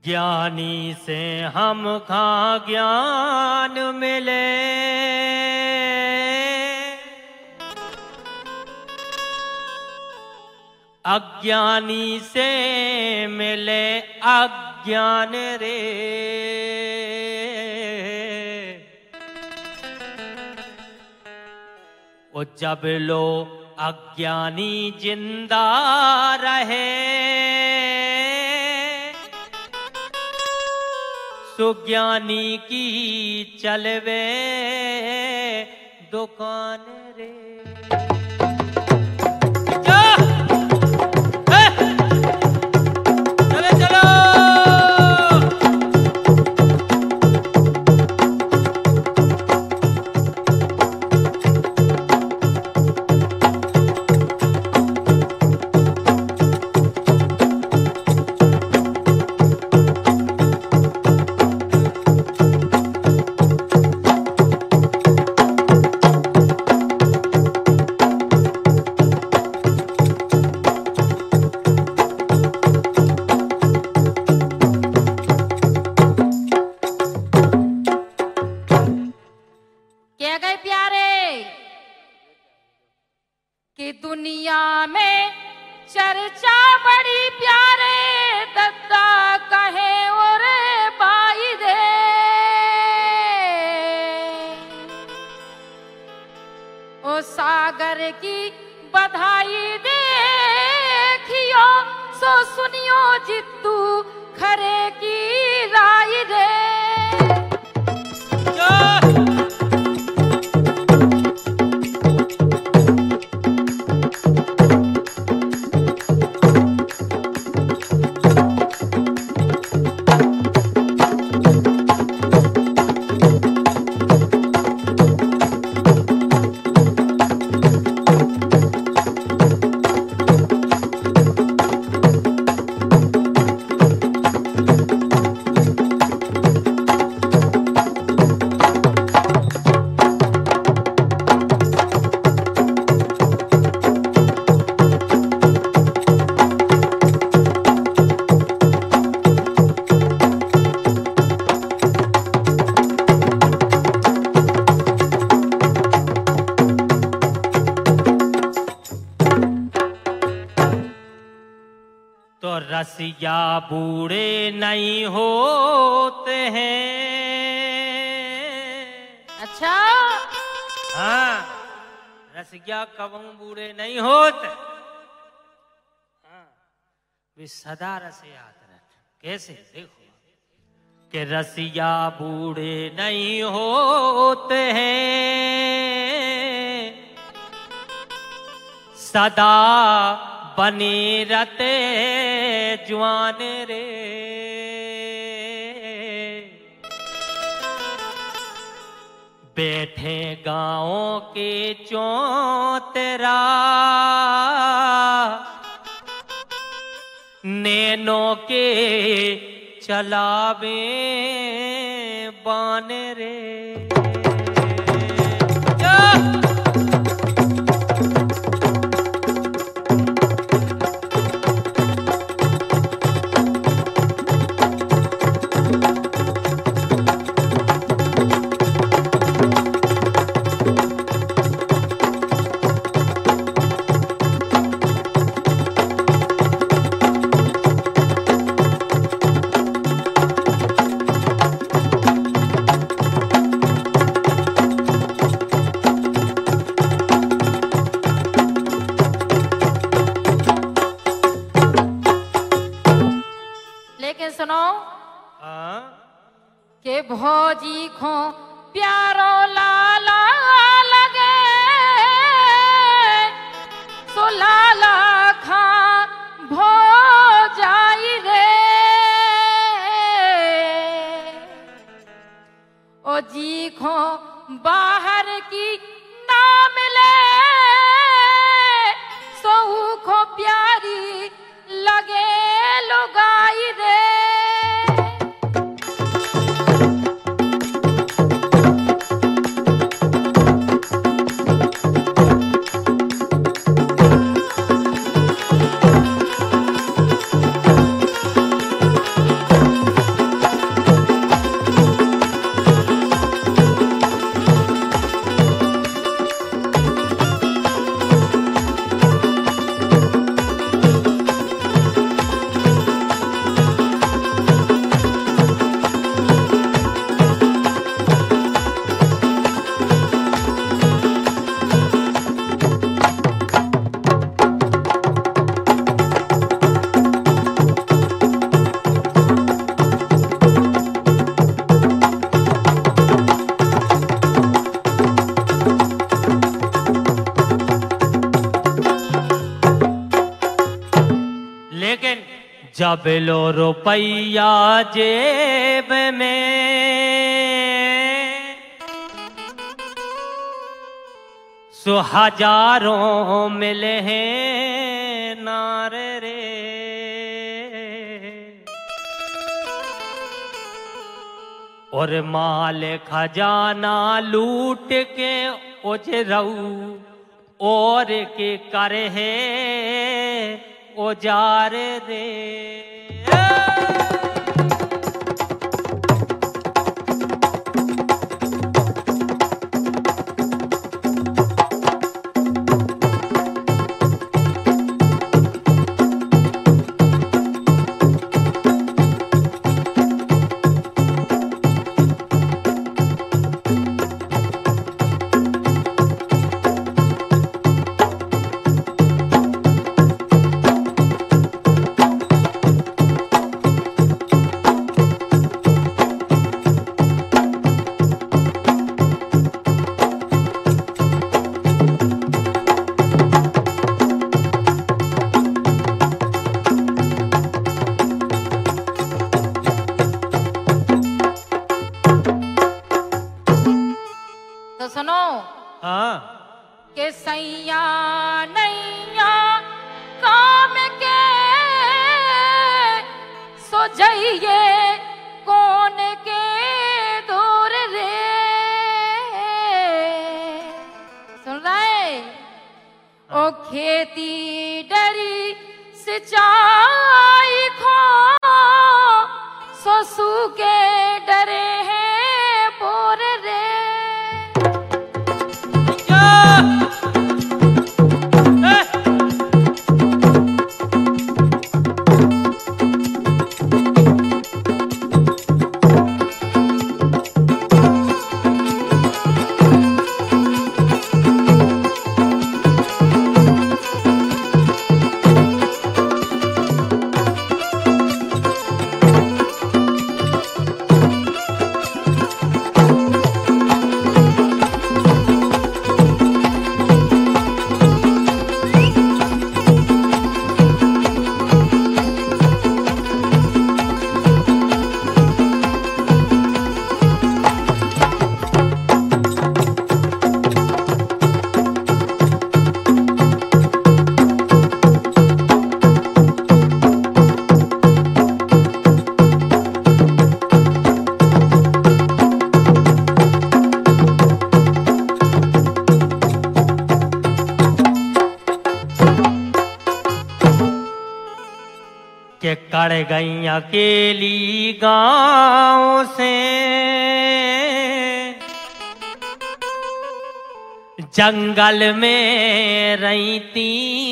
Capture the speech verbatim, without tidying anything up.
ज्ञानी से हम खा ज्ञान मिले, अज्ञानी से मिले अज्ञान रे। वो जब लो अज्ञानी जिंदा रहे, सुज्ञानी की चलवे दुकान रे। कि दुनिया में चर्चा बड़ी प्यारे, दद्दा कहे और बाई दे। ओ सागर की बधाई देखियो, सो सुनियो जिद्दू खरे की राय दे। तो रसिया बूढ़े नहीं होते हैं। अच्छा, हाँ, रसिया कबू बूढ़े नहीं होते। हाँ, वे सदा रसे याद रख। कैसे? देखो कि रसिया बूढ़े नहीं होते हैं, सदा बने रते जवान रे। बैठे गाँव के चौतरा, नैनों के चलावे बान रे। के भौजी खो प्यारो लाला लगे, सो लाला खा भो जाई रे। ओ जी खो बाहर की ना मिले, सो खो प्यारी लगे लुगाई रे। जब लो रुपया जेब में सो हजारों मिले हैं नारे रे। और माल खजाना लूट के उजरऊ और के करे है उजार रे। तो सुनो हाँ के सैया नैया काम के सो जाइए कौन के दूर रे। सुन रहे ओ खेती डरी सिंचाई खो सो सूखे डरे हैं बोर रे। के कड़ गई अकेली गांव से जंगल में रहती